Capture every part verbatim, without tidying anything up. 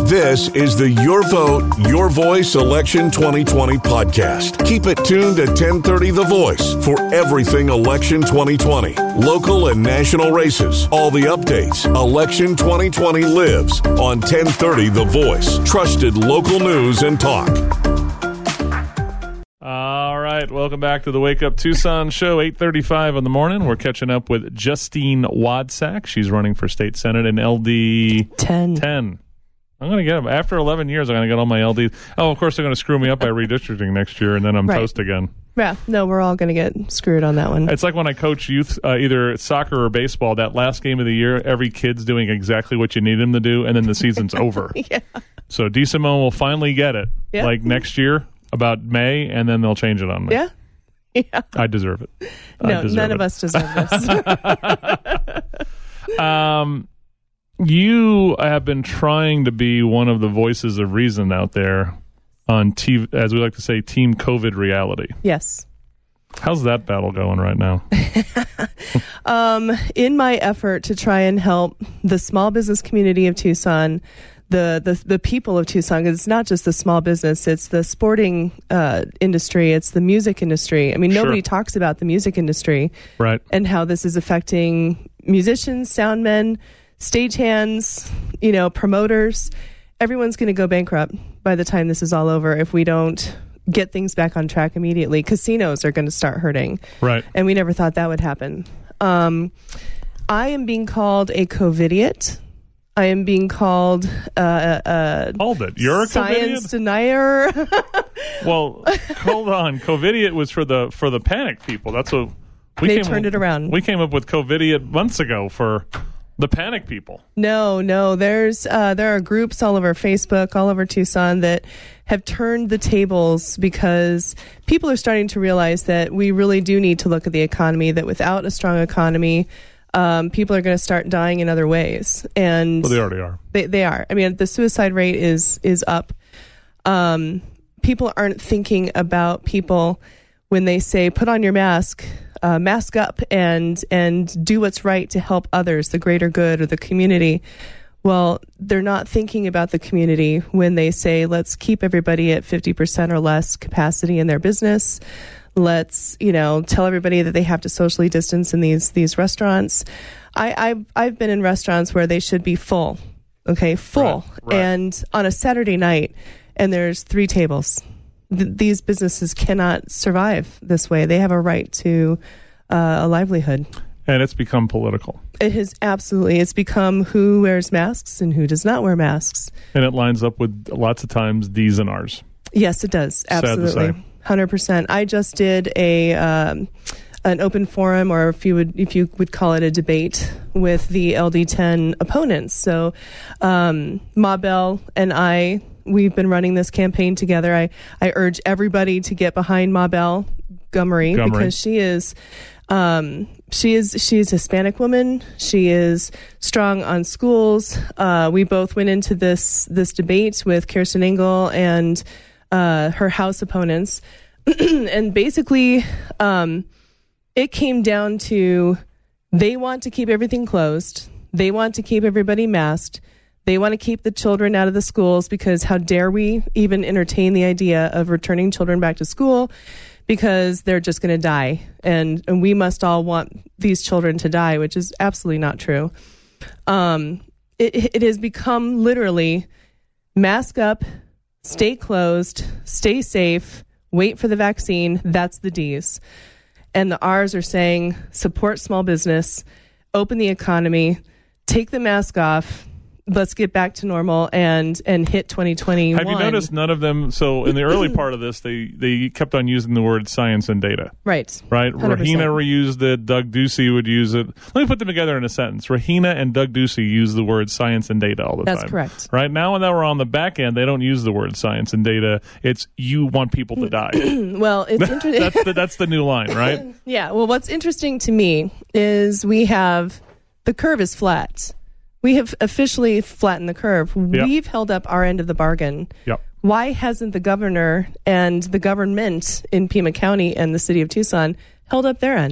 This is the Your Vote, Your Voice Election twenty twenty podcast. Keep it tuned to ten thirty The Voice for everything Election twenty twenty. Local and national races, all the updates. Election twenty twenty lives on ten thirty The Voice. Trusted local news and talk. All right, welcome back to the Wake Up Tucson show, eight thirty-five in the morning. We're catching up with Justine Wodsack. She's running for state senate in L D ten. ten. I'm going to get them. After eleven years, I'm going to get all my L Ds. Oh, of course, they're going to screw me up by redistricting next year, and then I'm Right. toast again. Yeah, no, we're all going to get screwed on that one. It's like when I coach youth, uh, either soccer or baseball, that last game of the year, every kid's doing exactly what you need them to do, and then the season's over. Yeah. So D. Simone will finally get it, Yeah. like next year, about May, and then they'll change it on me. Yeah? Yeah. I deserve it. I No, deserve none it. of us deserve this. Um, you have been trying to be one of the voices of reason out there on, T- as we like to say, Team COVID reality. Yes. How's that battle going right now? Um, in my effort to try and help the small business community of Tucson, the the, the people of Tucson, because it's not just the small business, it's the sporting uh, industry, it's the music industry. I mean, Sure. nobody talks about the music industry Right. and how this is affecting musicians, sound men, stagehands, you know, promoters. Everyone's going to go bankrupt by the time this is all over if we don't get things back on track immediately. Casinos are going to start hurting. Right. And we never thought that would happen. Um, I am being called a COVIDiot. I am being called uh, a Hold it. You're a science COVIDiot? denier. Well, hold on. COVIDiot was for the for the panic people. That's what we They came turned up, it around. We came up with COVIDiot months ago for the panic people. No, no. There's uh, there are groups all over Facebook, all over Tucson that have turned the tables because people are starting to realize that we really do need to look at the economy. That without a strong economy, um, people are going to start dying in other ways, and Well, they already are. They they are. I mean, the suicide rate is is up. Um, people aren't thinking about people when they say put on your mask. Uh, mask up and and do what's right to help others, the greater good or the community. Well, they're not thinking about the community when they say, let's keep everybody at fifty percent or less capacity in their business. Let's, you know, tell everybody that they have to socially distance in these these restaurants. I, I've, I've been in restaurants where they should be full, okay, full. Right, right. And on a Saturday night, and there's three tables. Th- these businesses cannot survive this way. They have a right to uh, a livelihood. And it's become political. It has absolutely. It's become who wears masks and who does not wear masks. And it lines up with lots of times D's and R's. Yes, it does. Sad to Absolutely. say. one hundred percent. I just did a um, an open forum, or if you would if you would call it a debate, with the L D ten opponents. So um, Ma Bell and I, we've been running this campaign together. I, I urge everybody to get behind Ma Bell Gummery, Gummery. because she is um, she is she is a Hispanic woman. She is strong on schools. Uh, we both went into this this debate with Kirsten Engel and uh, her House opponents, and basically um, it came down to they want to keep everything closed. They want to keep everybody masked. They want to keep the children out of the schools because how dare we even entertain the idea of returning children back to school, because they're just going to die. And, and we must all want these children to die, which is absolutely not true. Um, it, it has become literally mask up, stay closed, stay safe, wait for the vaccine. That's the D's. And the R's are saying support small business, open the economy, take the mask off, let's get back to normal and and hit twenty twenty-one. Have you noticed none of them? So in the early part of this, they, they kept on using the word science and data. Right. Right? one hundred percent. Rahina reused it. Doug Ducey would use it. Let me put them together in a sentence. Rahina and Doug Ducey use the word science and data all the That's time. correct. Right? Now when we're on the back end, they don't use the word science and data. It's you want people to die. Well, it's interesting. that's, the, that's the new line, right? Yeah. Well, what's interesting to me is we have the curve is flat. We have officially flattened the curve. Yep. We've held up our end of the bargain. Yep. Why hasn't the governor and the government in Pima County and the city of Tucson held up their end?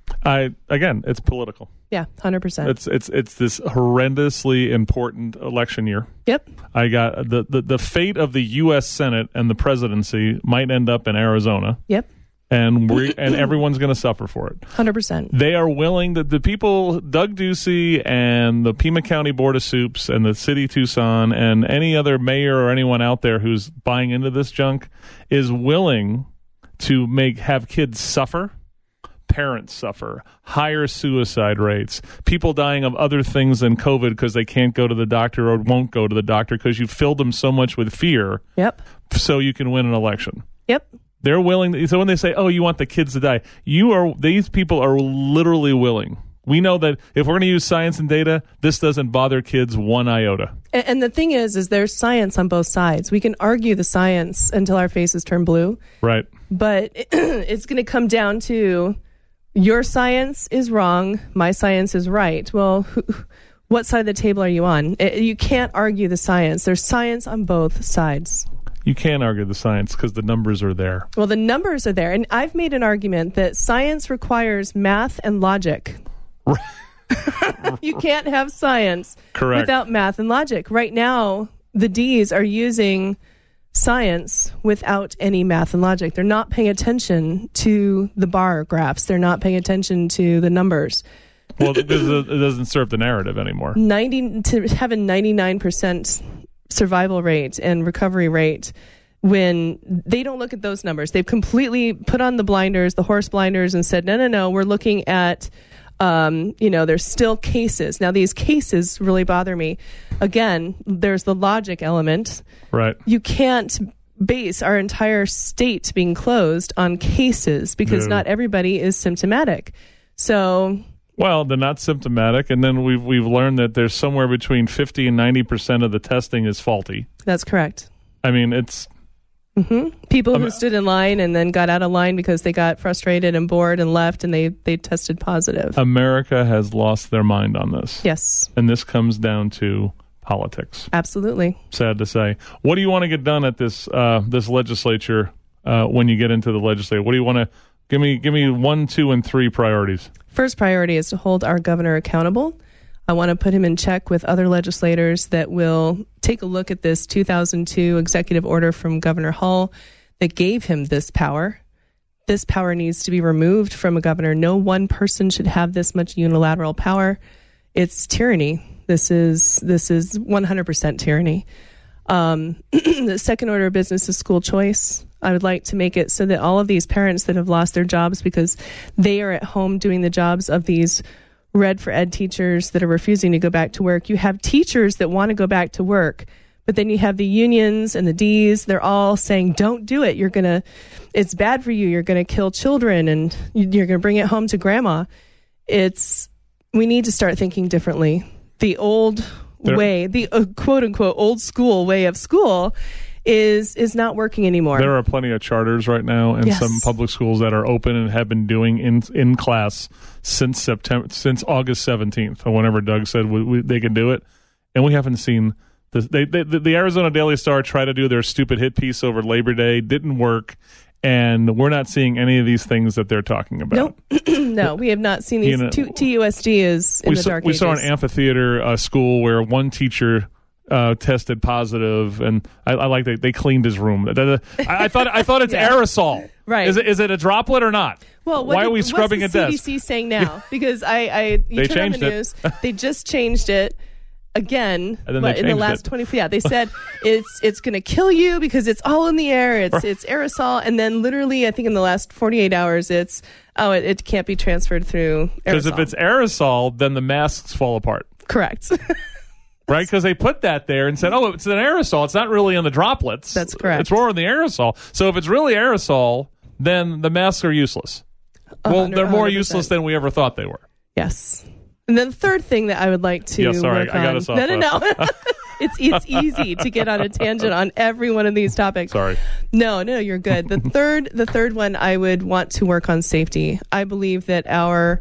I again, it's political. Yeah, one hundred percent. It's it's it's this horrendously important election year. Yep. I got the, the, the fate of the U S Senate and the presidency might end up in Arizona. Yep. And we and everyone's going to suffer for it. one hundred percent. They are willing, the, the people, Doug Ducey and the Pima County Board of Soups and the City of Tucson and any other mayor or anyone out there who's buying into this junk is willing to make have kids suffer, parents suffer, higher suicide rates, people dying of other things than COVID because they can't go to the doctor or won't go to the doctor because you filled them so much with fear. Yep. So you can win an election. Yep. They're willing. To, so when they say, "Oh, you want the kids to die," you are. These people are literally willing. We know that if we're going to use science and data, this doesn't bother kids one iota. And, and the thing is, is there's science on both sides. We can argue the science until our faces turn blue. Right. But it, it's going to come down to your science is wrong, my science is right. Well, who, what side of the table are you on? It, you can't argue the science. There's science on both sides. You can't argue the science because the numbers are there. Well, the numbers are there. And I've made an argument that science requires math and logic. You can't have science Correct. without math and logic. Right now, the D's are using science without any math and logic. They're not paying attention to the bar graphs. They're not paying attention to the numbers. Well, because it doesn't serve the narrative anymore. ninety to have a ninety-nine percent survival rate and recovery rate when they don't look at those numbers. They've completely put on the blinders, the horse blinders, and said, no, no, no, we're looking at, um, you know, there's still cases. Now, these cases really bother me. Again, there's the logic element. Right. You can't base our entire state being closed on cases because No. not everybody is symptomatic. So... Well, they're not symptomatic, and then we've we've learned that there's somewhere between fifty and ninety percent of the testing is faulty. That's correct. I mean, it's Mm-hmm. People Um, who stood in line and then got out of line because they got frustrated and bored and left, and they, they tested positive. America has lost their mind on this. Yes, And this comes down to politics. absolutely. Sad to say. What do you want to get done at this uh, this legislature uh, when you get into the legislature? What do you want to give me? Give me one, two, and three priorities. First priority is to hold our governor accountable. I want to put him in check with other legislators that will take a look at this two thousand two executive order from Governor Hull that gave him this power. This power needs to be removed from a governor. No one person should have this much unilateral power. It's tyranny. This is this is one hundred percent tyranny. Um, the second order of business is school choice. I would like to make it so that all of these parents that have lost their jobs because they are at home doing the jobs of these Red for Ed teachers that are refusing to go back to work. You have teachers that want to go back to work, but then you have the unions and the D's. They're all saying, don't do it. You're going to, it's bad for you. You're going to kill children and you're going to bring it home to grandma. It's, we need to start thinking differently. The old There- way, the uh, quote unquote old school way of school is is not working anymore. There are plenty of charters right now and Yes. some public schools that are open and have been doing in in class since September, since August seventeenth, or whenever Doug said we, we, they can do it, and we haven't seen this. They, they, the, the Arizona Daily Star tried to do their stupid hit piece over Labor Day, didn't work, and we're not seeing any of these things that they're talking about. Nope. No, we have not seen these. You know, T- TUSD is in we the saw, dark we ages. saw an amphitheater uh, school where one teacher uh, tested positive, and I, I like that they cleaned his room. I, I thought I thought it's Yeah. aerosol. Right. Is it is it a droplet or not? Well, what why did- are we scrubbing what's a the desk? C D C saying now? Because I, I you They turn on the changed it. news, they just changed it again. And then but they in the changed last it. twenty, yeah, they said it's it's going to kill you because it's all in the air. It's it's aerosol, and then literally, I think in the last forty-eight hours, it's oh, it, it can't be transferred through aerosol. Because if it's aerosol, then the masks fall apart, correct, right? Because they put that there and said, "Oh, it's an aerosol. It's not really in the droplets. That's correct. It's more in the aerosol. So if it's really aerosol, then the masks are useless. A Well, hundred- they're more one hundred percent. useless than we ever thought they were." Yes. And then the third thing that I would like to Yeah, sorry, work I got on. us off no, no, a- no. it's it's easy to get on a tangent on every one of these topics. Sorry. No, no, you're good. The third the third one I would want to work on safety. I believe that our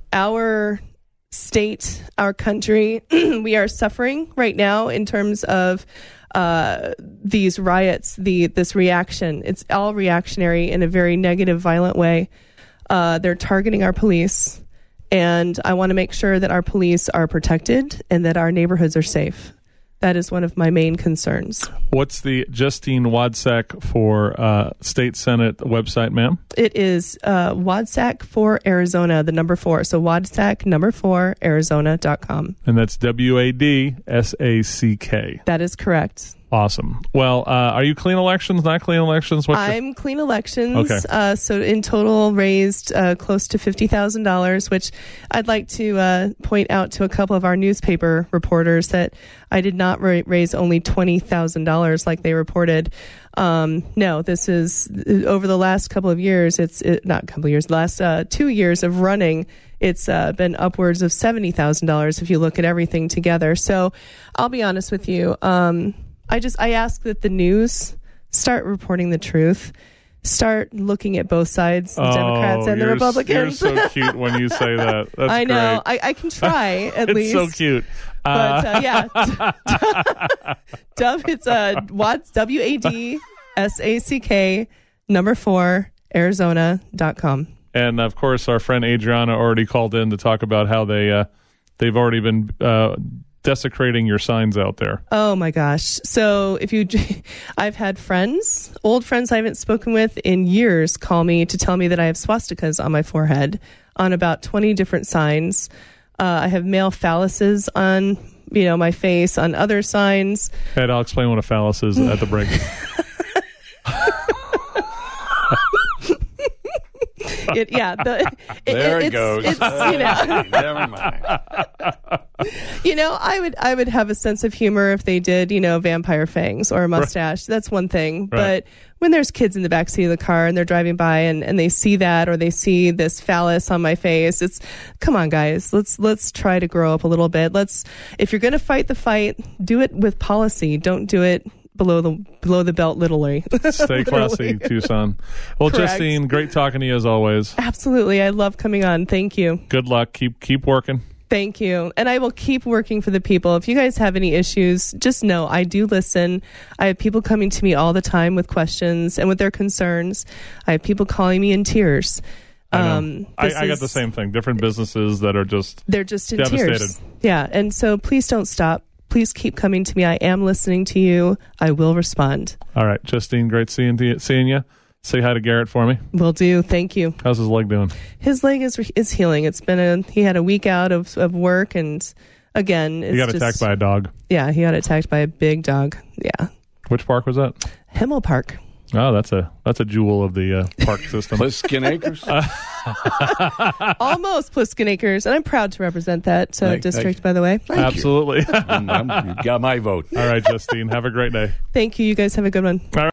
our state, our country, we are suffering right now in terms of uh, these riots, the this reaction. It's all reactionary in a very negative, violent way. Uh, they're targeting our police, and I want to make sure that our police are protected and that our neighborhoods are safe. That is one of my main concerns. What's the Justine Wodsack for uh, State Senate website, ma'am? It is uh, Wodsack for Arizona, the number four. So Wodsack number four, Arizona dot com. And that's W A D S A C K. That is correct. Awesome. Well, uh, are you clean elections, not clean elections? What's your- I'm clean elections. Okay. Uh, so in total raised uh, close to fifty thousand dollars, which I'd like to uh, point out to a couple of our newspaper reporters that I did not ra- raise only twenty thousand dollars like they reported. Um, no, this is over the last couple of years. It's it, not a couple of years, last uh, two years of running. It's uh, been upwards of seventy thousand dollars if you look at everything together. So I'll be honest with you. Um, I just I ask that the news start reporting the truth, start looking at both sides, the oh, Democrats and the you're, Republicans. You're so cute when you say that. That's I know. great. I, I can try at it's least. so cute. But Uh, uh, yeah, Dub, it's uh, Wads, W A D S A C K number four Arizona dot com. and of course, our friend Adriana already called in to talk about how they uh, they've already been uh, desecrating your signs out there. Oh my gosh. So if you, I've had friends, old friends I haven't spoken with in years, call me to tell me that I have swastikas on my forehead on about twenty different signs. Uh, I have male phalluses on, you know, my face on other signs. Ed, I'll explain what a phallus is at the break. It, yeah, the, it, There it, it it's, goes. It's, you know, Never mind. you know, I would I would have a sense of humor if they did, you know, vampire fangs or a mustache. That's one thing. Right. But when there's kids in the backseat of the car and they're driving by and, and they see that or they see this phallus on my face, it's come on, guys. Let's let's try to grow up a little bit. Let's if you're gonna fight the fight, do it with policy. Don't do it below the below the belt literally. Stay classy, Tucson. Well, Correct. Justine, great talking to you as always. Absolutely. I love coming on. Thank you. Good luck. Keep keep working. Thank you. And I will keep working for the people. If you guys have any issues, just know I do listen. I have people coming to me all the time with questions and with their concerns. I have people calling me in tears. I, know. Um, I, this I got is- the same thing. Different businesses that are just They're just in devastated. tears. Yeah. And so please don't stop. Please keep coming to me. I am listening to you. I will respond. All right, Justine, great seeing you. Seeing you. Say hi to Garrett for me. Will do. Thank you. How's his leg doing? His leg is is healing. It's been a he had a week out of, of work, and again, it's He got just, attacked by a dog. yeah, he got attacked by a big dog. Yeah, Which park was that? Himmel Park. Oh, that's a that's a jewel of the uh, park system. Pliskin Acres? Almost Pliskin Acres, and I'm proud to represent that uh, Thank- district. thank- by the way, Absolutely. And, um, you got my vote. All right, Justine. Have a great day. thank you. You guys have a good one. All right.